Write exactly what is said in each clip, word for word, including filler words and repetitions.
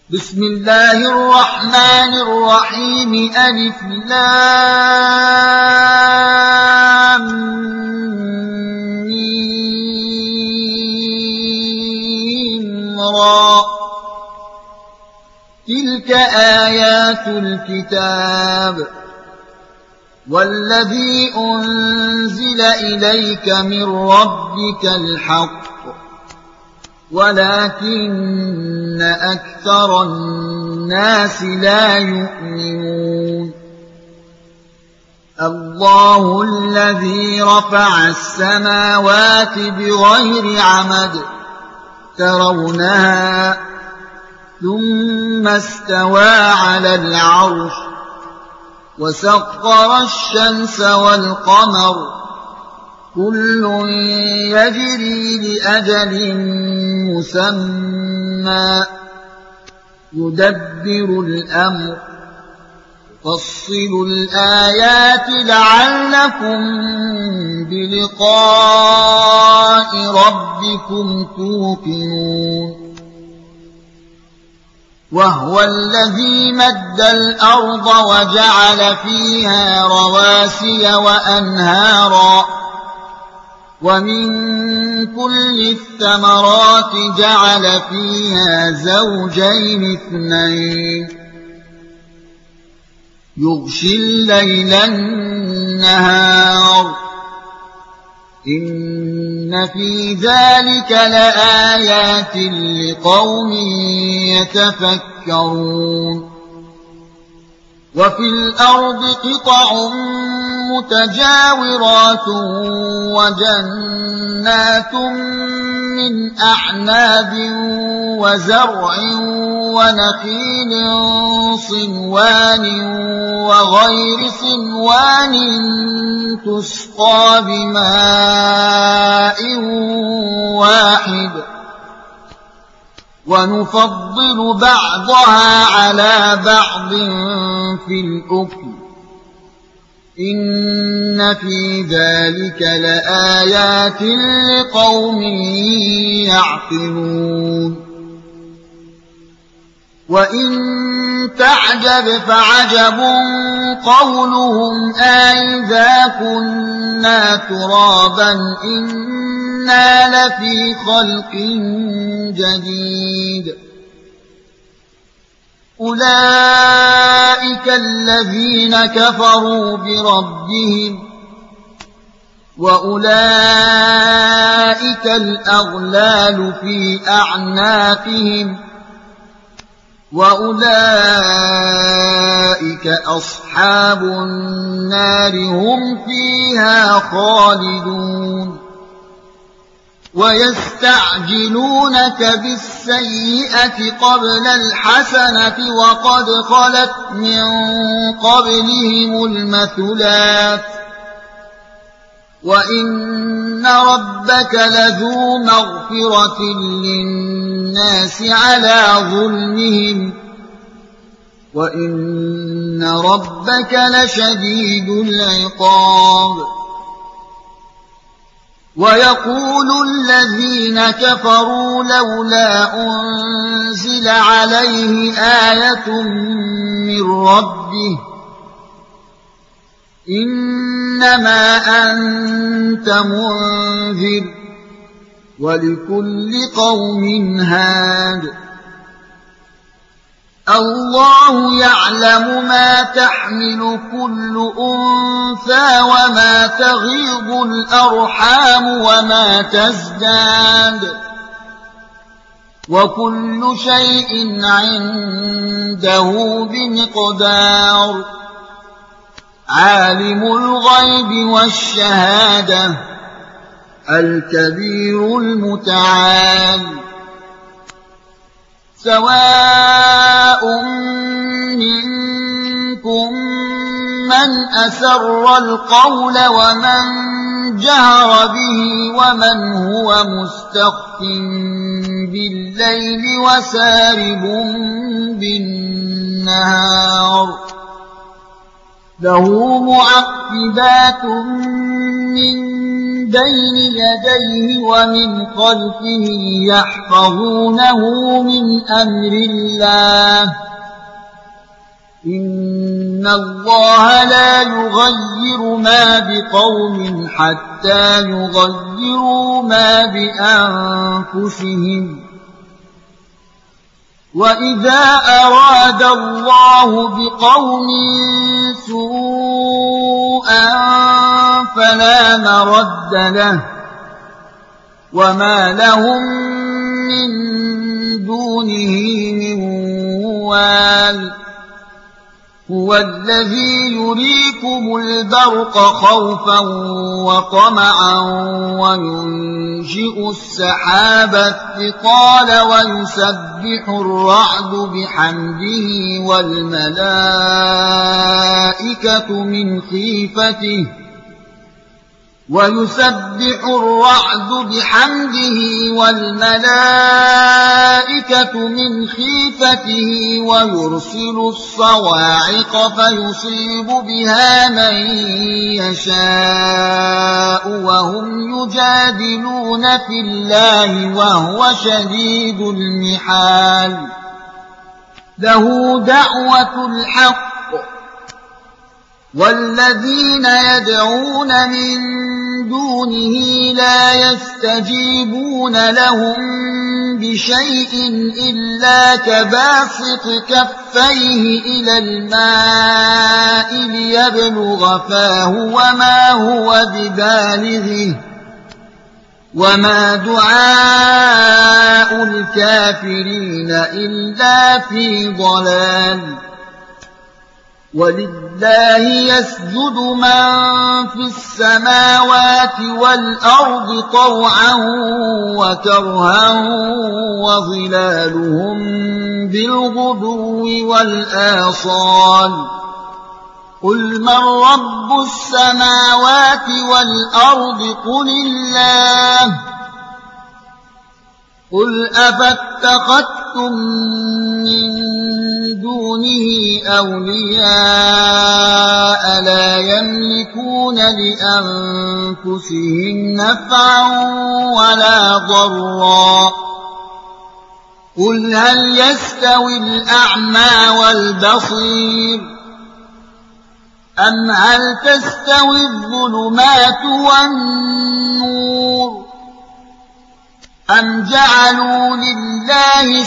بسم الله الرحمن الرحيم ألف لام ميم را تلك آيات الكتاب والذي أنزل إليك من ربك الحق ولكن أكثر الناس لا يؤمنون الله الذي رفع السماوات بغير عمد ترونها ثم استوى على العرش وسخر الشمس والقمر كل يجري لأجل مسمى يدبر الأمر يفصل الآيات لعلكم بلقاء ربكم توقنون وهو الذي مد الأرض وجعل فيها رواسي وأنهارا ومن كل الثمرات جعل فيها زوجين اثنين يغشي الليل النهار إن في ذلك لآيات لقوم يتفكرون وفي الأرض قطع متجاورات وجنات من أعناب وزرع ونخيل صنوان وغير صنوان تسقى بماء واحد ونفضل بعضها على بعض في الأكل إن في ذلك لآيات لقوم يعقلون وإن تعجب فعجب قولهم أإذا كنا ترابا إنا لفي خلق جديد أولئك الذين كفروا بربهم وأولئك الأغلال في أعناقهم وأولئك أصحاب النار هم فيها خالدون ويستعجلونك بالسيئة قبل الحسنة وقد خلت من قبلهم المثلات وإن ربك لذو مغفرة للناس على ظلمهم وإن ربك لشديد العقاب ويقول الذين كفروا لولا أنزل عليه آية من ربه إنما أنت منذر ولكل قوم هاد الله يعلم ما تحمل كل أنثى وما تغيض الأرحام وما تزداد وكل شيء عنده بمقدار عالم الغيب والشهادة الكبير المتعال سواء منكم من أسر القول ومن جهر به ومن هو مستخف بالليل وسارب بالنهار له معقبات من بين يديه ومن خلفه يحفظونه من أمر الله إن الله لا يغير ما بقوم حتى يغيروا ما بأنفسهم وإذا أراد الله بقوم سوءا فلا مرد له وما لهم من دونه من وال هو الذي يريكم البرق خوفا وطمعا وينشئ السحاب الثقال ويسبح الرعد بحمده والملائكة من خيفته ويسبح الرعد بحمده والملائكة من خيفته ويرسل الصواعق فيصيب بها من يشاء وهم يجادلون في الله وهو شديد المحال له دعوة الحق والذين يدعون من دونه لا يستجيبون لهم بشيء إلا كباسط كفيه إلى الماء ليبلغ فاه وما هو ببالغه وما دعاء الكافرين إلا في ضلال ولله يسجد من في السماوات والأرض طوعا وكرها وظلالهم بالغدو والآصال قل من رب السماوات والأرض قل الله قل أفاتخذتم من دونه أولياء لا يملكون لأنفسهم نفعا ولا ضرا قل هل يستوي الأعمى والبصير أم هل تستوي الظلمات والنور أم جعلوا لله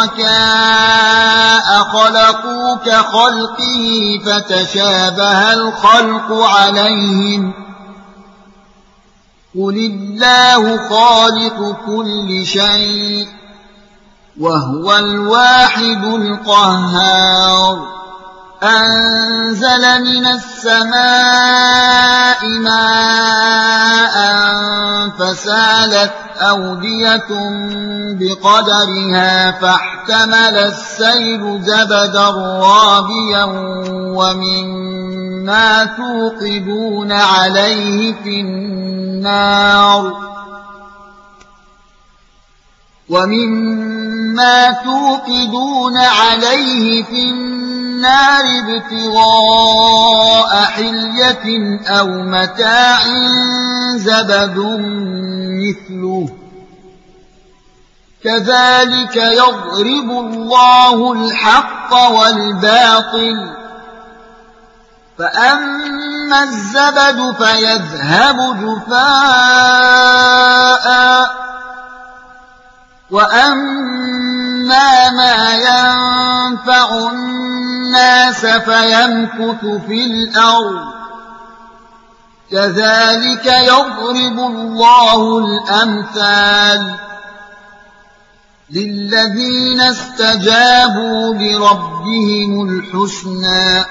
شركاء خلقوا كخلقه فتشابه الخلق عليهم قل الله خالق كل شيء وهو الواحد القهار أنزل من السماء ماء فسالت أودية بقدرها فاحتمل السيل زبدا رابيا ومما توقدون عليه في النار ومما توقدون عليه في النار ابتغاء حلية أو متاع زبد مثله كذلك يضرب الله الحق والباطل فأما الزبد فيذهب جفاء وأما ما ينفع الناس فيمكث في الأرض كذلك يضرب الله الأمثال للذين استجابوا لربهم الحسنى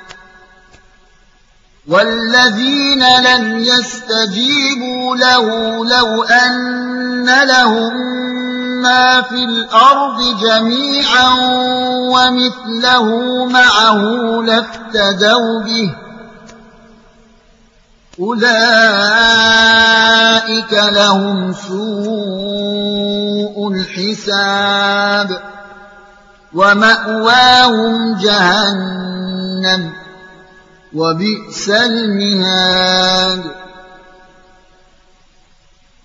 والذين لم يستجيبوا له لو أن لهم ما في الأرض جميعا ومثله معه لافتدوا به أولئك لهم سوء الحساب ومأواهم جهنم وبئس المهاد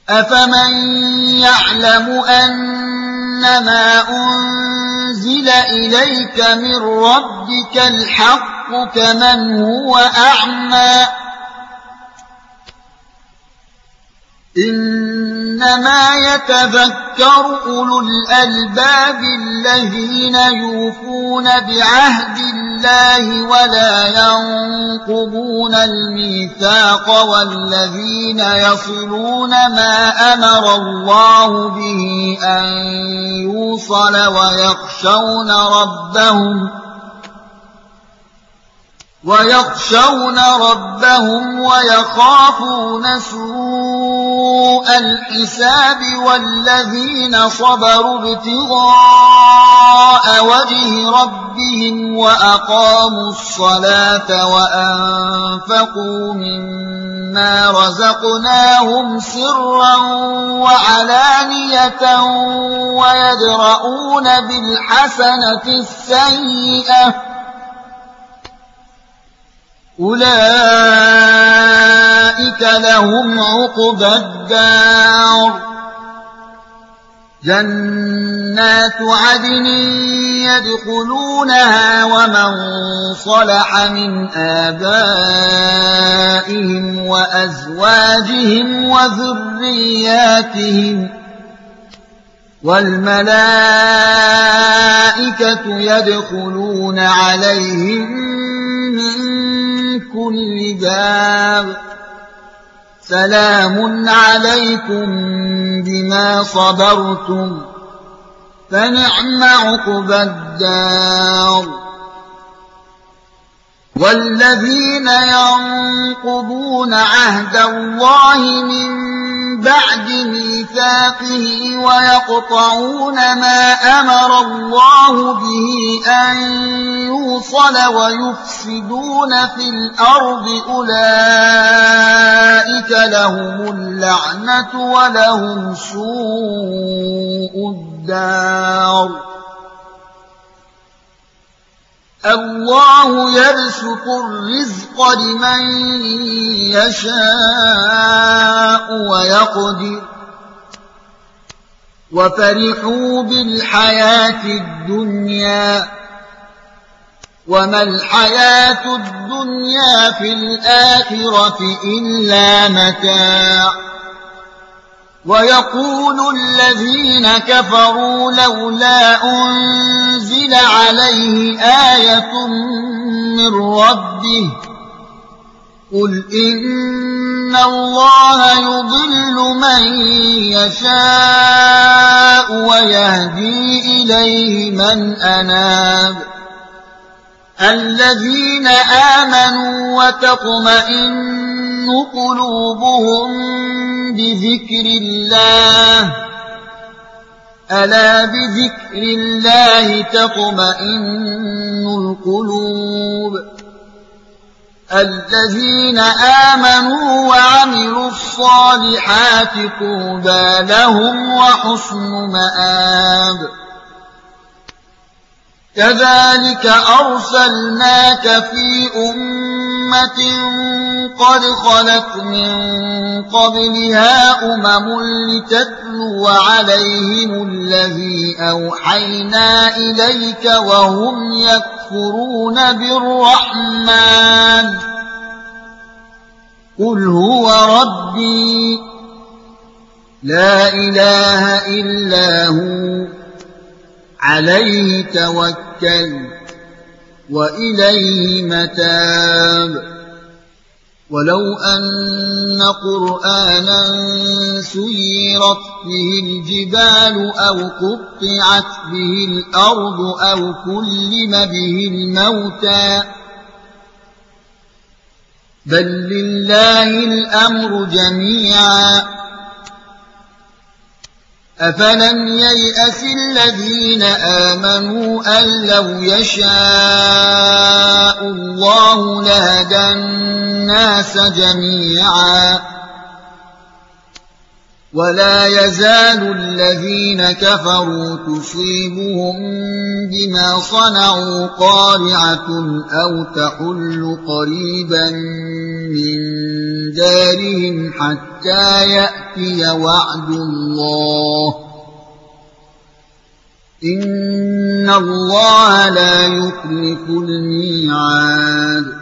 أفمن يعلم أنما أنزل إليك من ربك الحق كمن هو أعمى إنما يتذكر أولو الألباب الذين يوفون بعهد الله ولا ينقضون الميثاق والذين يصلون ما أمر الله به أن يوصل ويخشون ربهم ويخشون ربهم ويخافون سوء الحساب والذين صبروا ابتغاء وجه ربهم وأقاموا الصلاة وأنفقوا مما رزقناهم سرا وعلانية ويدرؤون بالحسنة السيئة أولئك لهم عقبى الدار جنات عدن يدخلونها ومن صلح من آبائهم وأزواجهم وذرياتهم والملائكة يدخلون عليهم من كل باب سلام عليكم بما صبرتم فنعم عقبى الدار والذين ينقضون عهد الله من بعد ميثاقه ويقطعون ما أمر الله به أن يوصل ويفسدون في الأرض أولئك لهم اللعنة ولهم سوء الدار الله يبسط الرزق لمن يشاء ويقدر وفرحوا بالحياة الدنيا وما الحياة الدنيا في الآخرة إلا متاع ويقول الذين كفروا لولا أنزل عليه آية من ربه قل إن الله يضل من يشاء ويهدي إليه من أناب الذين آمنوا وتطمئن قلوبهم بذكر الله ألا بذكر الله تطمئن القلوب الذين آمنوا وعملوا الصالحات طوبى لهم وحسن مآب كذلك أرسلناك في أمة قد خلت من قبلها أمم لتتلو عليهم الذي أوحينا إليك وهم يكفرون بالرحمن قل هو ربي لا إله إلا هو عليه توكل وإليه متاب ولو أن قرآنا سيرت به الجبال أو قطعت به الأرض أو كلم به الموتى بل لله الأمر جميعا أفلم ييأس الذين آمنوا أن لو يشاء الله لهدى الناس جميعا ولا يزال الذين كفروا تصيبهم بما صنعوا قارعة أو تحل قريبا من دارهم حتى يأتي وعد الله إن الله لا يخلف الميعاد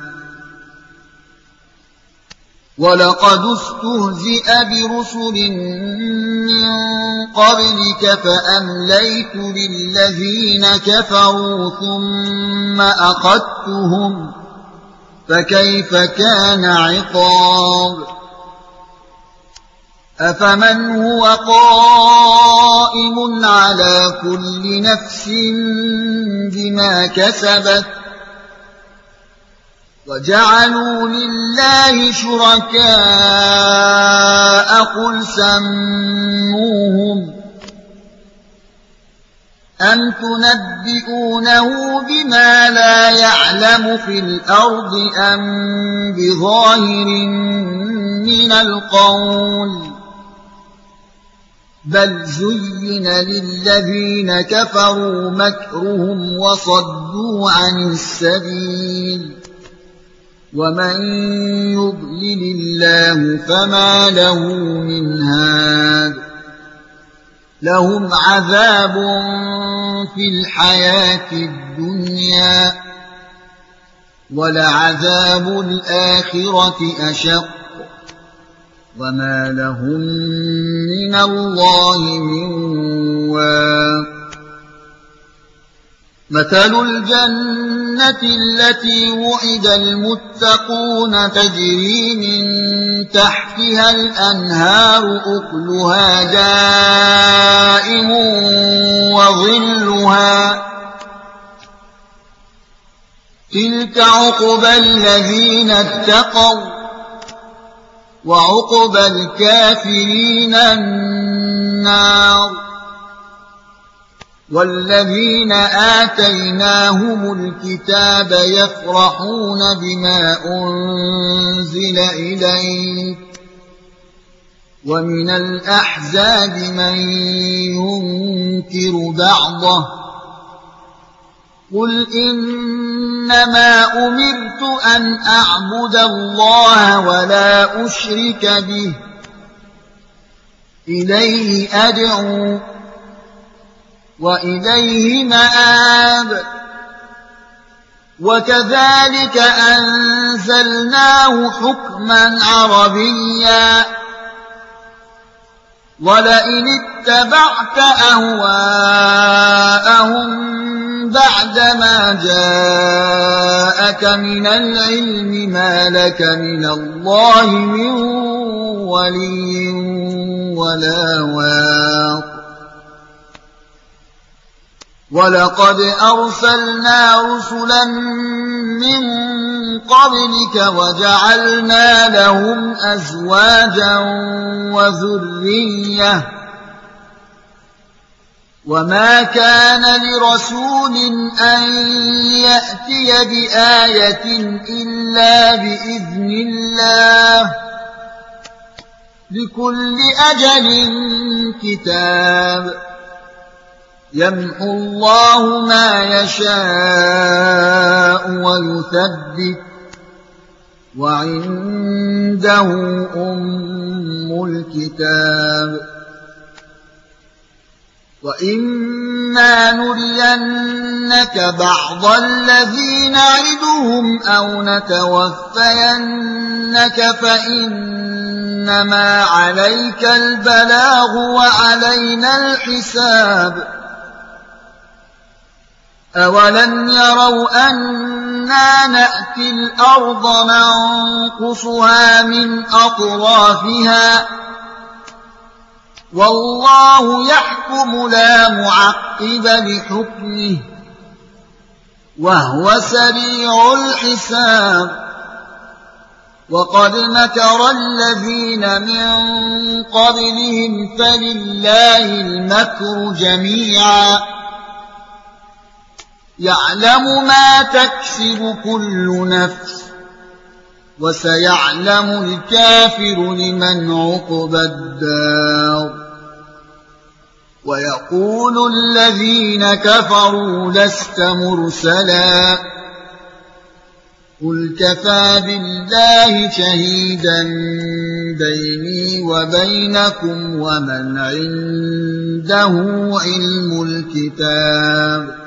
ولقد استهزئ برسل من قبلك فأمليت للذين كفروا ثم أخذتهم فكيف كان عقاب أفمن هو قائم على كل نفس بما كسبت وجعلوا لله شركاء قل سموهم أم تنبئونه بما لا يعلم في الأرض أم بظاهر من القول بل زين للذين كفروا مكرهم وصدوا عن السبيل ومن يضلل الله فما له من هاد لهم عذاب في الحياة الدنيا ولعذاب الآخرة أشق وما لهم من الله من واق مثل الجنة التي وعد المتقون تجري من تحتها الأنهار أكلها دائم وظلها تلك عقبى الذين اتقوا وعقبى الكافرين النار والذين آتيناهم الكتاب يفرحون بما أنزل إليك ومن الأحزاب من ينكر بعضه قل إنما أمرت أن أعبد الله ولا أشرك به إليه أدعو وإليه مآب وكذلك أنزلناه حكما عربيا ولئن اتبعت أهواءهم بعدما جاءك من العلم ما لك من الله من ولي ولا واق ولقد أرسلنا رسلا من قبلك وجعلنا لهم أزواجا وذرية وما كان لرسول أن يأتي بآية إلا بإذن الله لكل أجل كتاب يمحو الله ما يشاء ويثبت وعنده أم الكتاب وإما نرينك بعض الذي نعدهم أو نتوفينك فإنما عليك البلاغ وعلينا الحساب أولم يروا أنا نأتي الأرض ننقصها من أطرافها والله يحكم لا معقب لحكمه وهو سريع الحساب وقد مكر الذين من قبلهم فلله المكر جميعا يعلم ما تكسب كل نفس وسيعلم الكافر لمن عقبى الدار ويقول الذين كفروا لست مرسلا قل كفى بالله شهيدا بيني وبينكم ومن عنده علم الكتاب